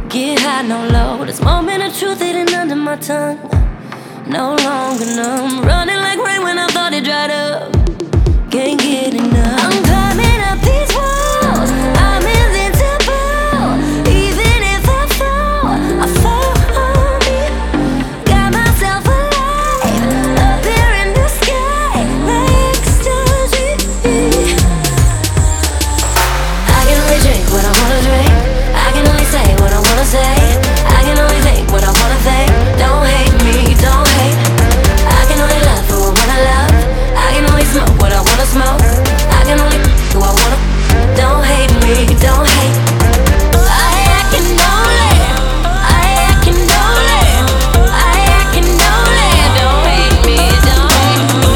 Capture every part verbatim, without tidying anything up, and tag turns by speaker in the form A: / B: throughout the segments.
A: Get high, no low. This moment of truth hidden under my tongue. No longer numb. Running like rain when I thought it dried up. Can't get enough. I'm climbing up these walls. I'm invincible. Even if I fall, I fall on me. Got myself alive. Up here in the sky. My ecstasy. I can only drink what I wanna drink. I can only say what I wanna say. I can only think what I wanna think. Don't hate me, don't hate. I can only love who I wanna love. I can only smoke what I wanna smoke. I can only who I wanna. Don't hate me, don't hate. I, I can only, I, I can only, I, I can only. Don't hate me, don't hate me.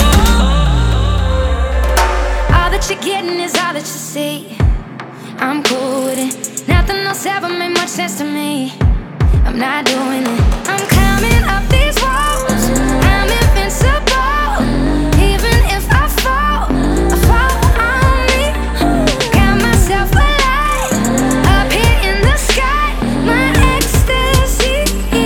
A: All that you're getting is all that you see. I'm cool with it. Nothing else ever made much sense to me. I'm not doing it. I'm climbing up these walls. I'm invincible. Even if I fall, I fall on me. Got myself alive. Up here in the sky. My ecstasy.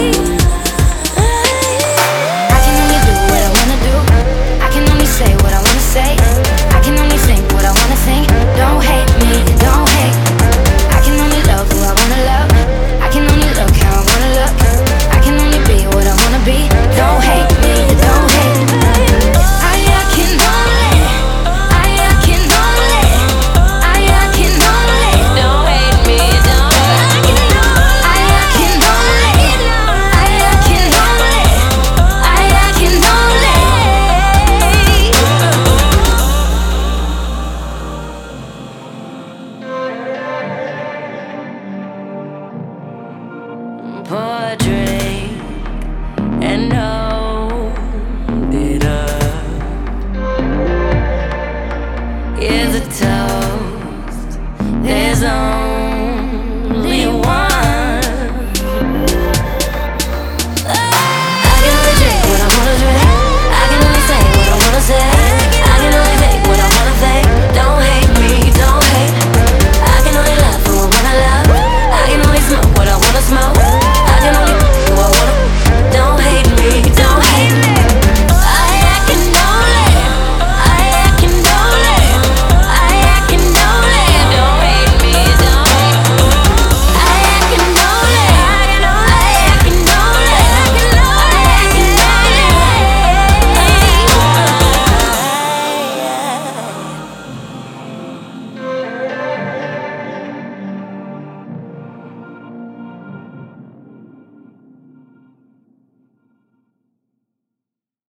A: I can only do what I wanna do. I can only say what I wanna say. I can only think what I wanna think. Don't hate me, don't hate. I can only love who I wanna love. I can only look how I wanna look. I can only be what I wanna be. Don't hate me, don't hate. I, I can only, I, I can only, I, I can only. Don't hate me, don't hate. I, I can only, I, I can only, I, I can only. Portrait and all.